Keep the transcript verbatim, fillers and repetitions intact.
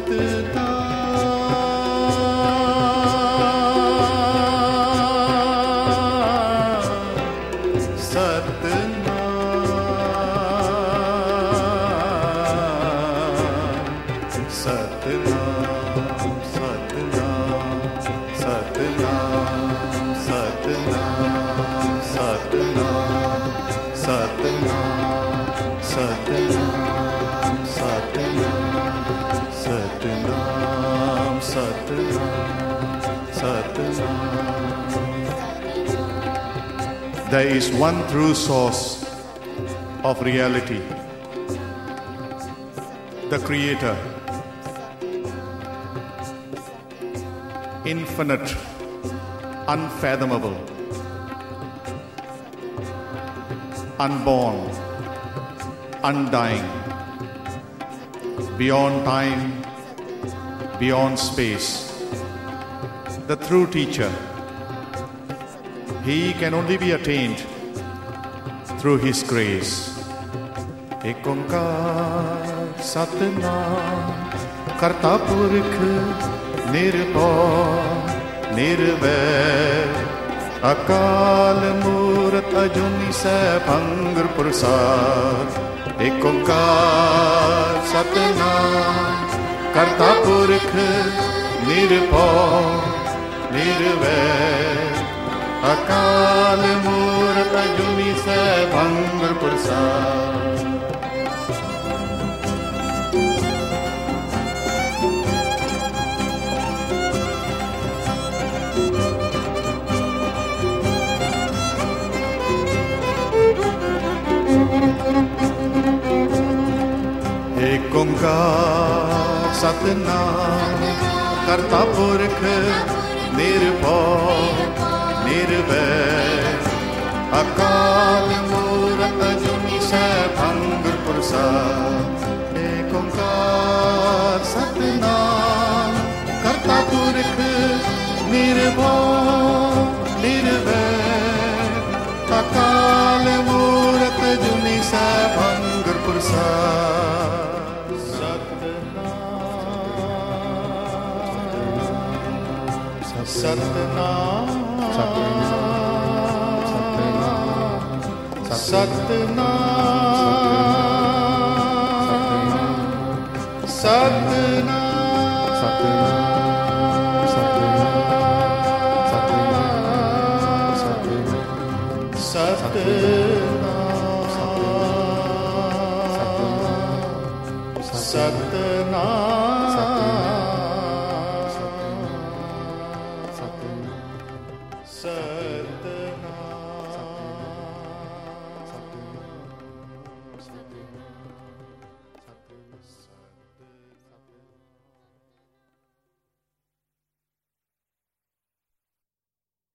There is one true source of reality, the Creator, infinite, unfathomable, unborn, undying, beyond time, beyond space, the true teacher. He can only be attained through His grace. Ek Onkar Satnam Karta Purkh Nirbhav Nirvair Akal Murt Ajuni Sabhang Prasad. Ek Onkar Satnam Karta Purkh Nirbhav Nirvair Akal Murt Ajuni Sabhang Prasad. Ek Onkar Satnam Karta Purkh Nirbhav Nirvair Akal Murt Ajuni Sabhang Prasad. Ek Onkar Satnam Karta Purkh Nirbhav Nirvair Akal Murt Ajuni Sabhang Prasad. Satnam Satnam Satnam Satnam Satnam